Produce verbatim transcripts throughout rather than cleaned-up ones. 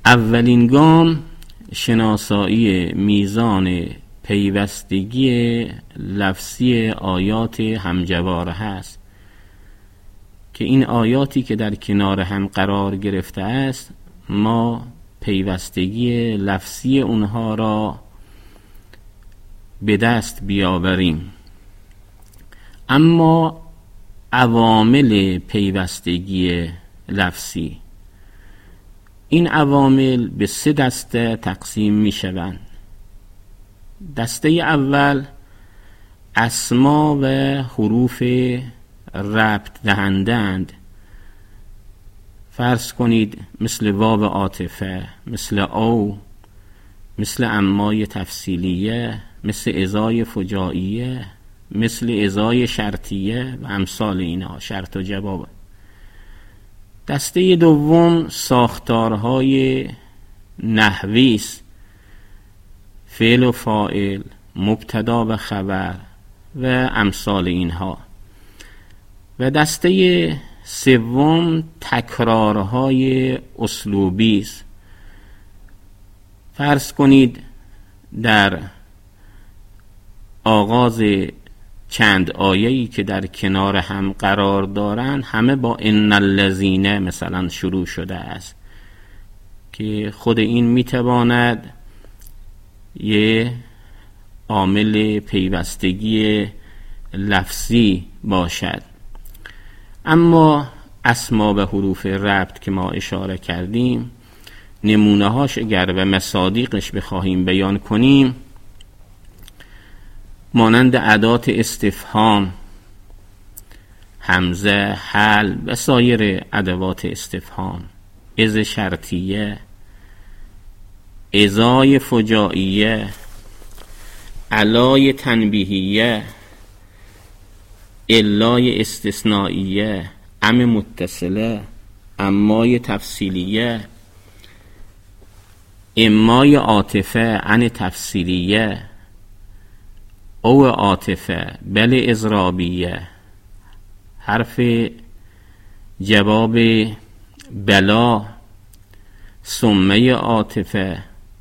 اولین گام شناسایی میزان پیوستگی لفظی آیات همجواره هست که این آیاتی که در کنار هم قرار گرفته است ما پیوستگی لفظی اونها را به دست بیاوریم. اما عوامل پیوستگی لفظی، این عوامل به سه دسته تقسیم می شوند. دسته اول اسما و حروف ربط دهندند. فرض کنید مثل واو عاطفه، مثل او، مثل امای تفصیلیه، مثل ازای فجائیه، مثل ازای شرطیه و امثال اینها، شرط و جواب. دسته دوم ساختارهای نحوی است، فعل و فاعل، مبتدا و خبر و امثال اینها. و دسته سوم تکرارهای اسلوبی است. فرض کنید در آغاز چند آیه‌ای که در کنار هم قرار دارند همه با ان الذین مثلا شروع شده است که خود این میتواند یه عامل پیوستگی لفظی باشد. اما اسما و حروف ربط که ما اشاره کردیم، نمونه هاش اگر و مصادیقش بخواهیم بیان کنیم، مانند ادات استفهام، همزه، حل و سایر ادوات استفهام، از شرطیه، ازای فجائیه، علای تنبیهیه، الای استثنائیه، ام متصله، امای تفصیلیه، امای عاطفه، ان تفصیلیه، او عاطفه، بل اضرابیه، حرف جواب بلا، سمه عاطفه،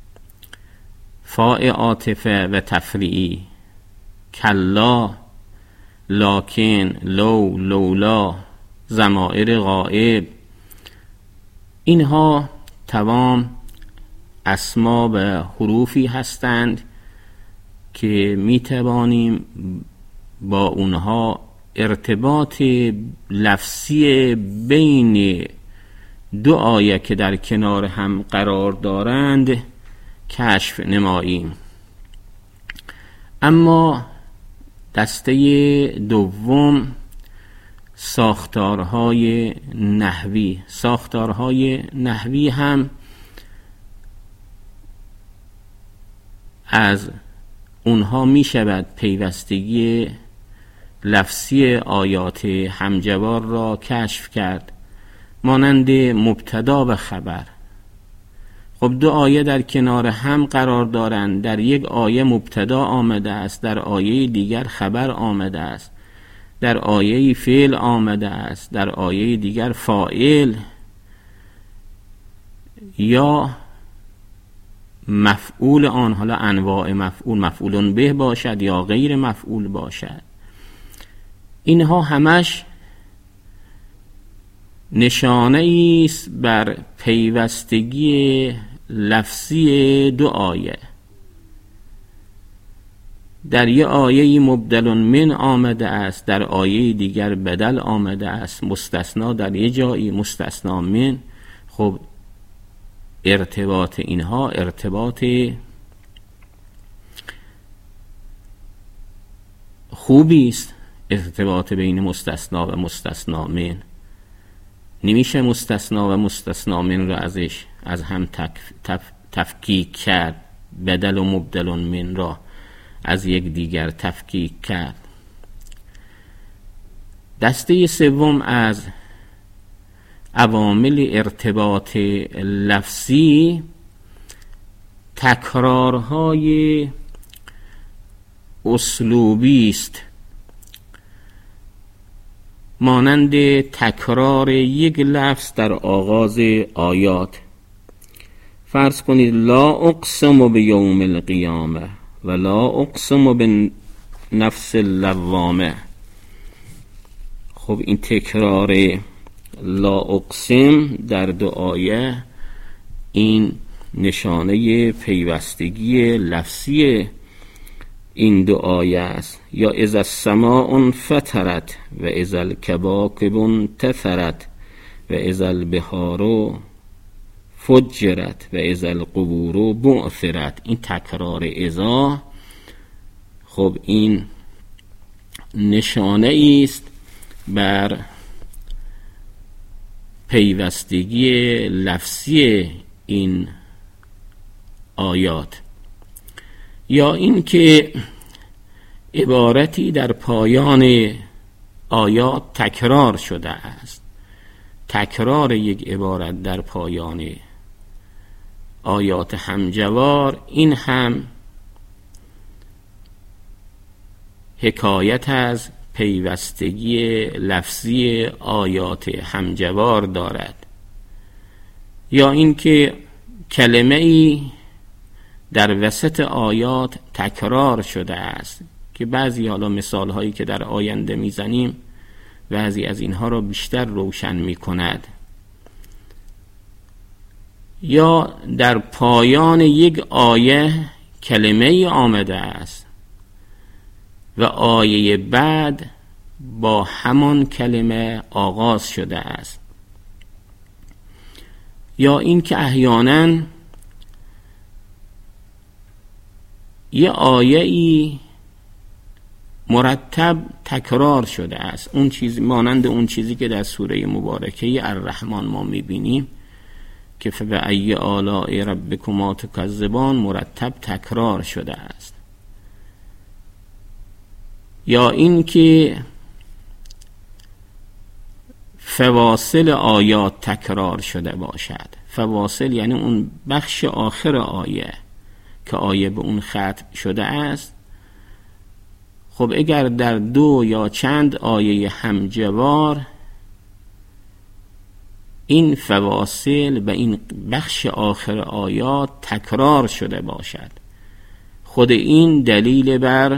فاء عاطفه و تفریعی، کلا، لکن، لو، لولا، ضمائر غائب. اینها تمام اسما و حروفی هستند که می توانیم با اونها ارتباط لفظی بین دو آیه که در کنار هم قرار دارند کشف نماییم. اما دسته دوم ساختارهای نحوی. ساختارهای نحوی هم از اونها می شود پیوستگی لفظی آیات همجوار را کشف کرد، مانند مبتدا و خبر. خب دو آیه در کنار هم قرار دارند، در یک آیه مبتدا آمده است، در آیه دیگر خبر آمده است، در آیه فعل آمده است، در آیه دیگر فاعل یا مفعول آن، حالا انواع مفعول، مفعولون به باشد یا غیر مفعول باشد. اینها همش نشانه است بر پیوستگی لفظی دو آیه. در یک آیه مبدل من آمده است، در آیه دیگر بدل آمده است، مستثنا در یک جایی، مستثنا من. خب ارتباط اینها ارتباط خوبی است، ارتباط بین مستثنا و مستثنا من. نمیشه مستثنا و مستثنا من را ازش از هم تف... تف... تفکیک کرد، بدل و مبدل من را از یک دیگر تفکیک کرد. دسته سوم از عوامل ارتباط لفظی تکرارهای اسلوبی است، مانند تکرار یک لفظ در آغاز آیات. فرض کنید لا اقسم بیوم القیامه و لا اقسم بالنفس اللوامه. خب این تکرار لا اقسم در دو آیه این نشانه پیوستگی لفظی این دو آیه است. یا اذا السماء انفطرت و اذا الکواکب انتثرت و اذا البحار فجرت و اذا القبور بعثرت. این تکرار اذا خب این نشانه است بر پیوستگی لفظی این آیات. یا این که عبارتی در پایان آیات تکرار شده است. تکرار یک عبارت در پایان آیات همجوار این هم حکایت از پیوستگی لفظی آیات همجوار دارد. یا اینکه کلمه ای در وسط آیات تکرار شده است که بعضی حالا مثال هایی که در آینده میزنیم بعضی از اینها را بیشتر روشن می کند. یا در پایان یک آیه کلمه ای آمده است و آیه بعد با همان کلمه آغاز شده است. یا این که احیانا یه آیه ای مرتب تکرار شده است، اون چیز مانند اون چیزی که در سوره مبارکه الرحمن ما میبینیم که فبأی آلاء ربکما تکذبان مرتب تکرار شده است. یا این که فواصل آیات تکرار شده باشد. فواصل یعنی اون بخش آخر آیه که آیه به اون ختم شده است. خب اگر در دو یا چند آیه همجوار این فواصل و این بخش آخر آیات تکرار شده باشد، خود این دلیل بر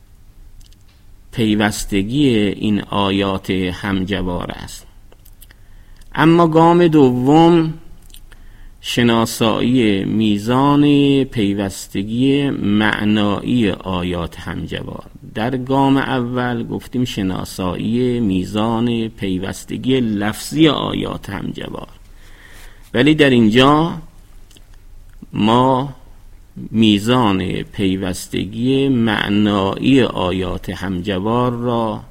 پیوستگی این آیات همجوار است. اما گام دوم شناسایی میزان پیوستگی معنایی آیات همجوار. در گام اول گفتیم شناسایی میزان پیوستگی لفظی آیات همجوار، ولی در اینجا ما میزان پیوستگی معنایی آیات همجوار را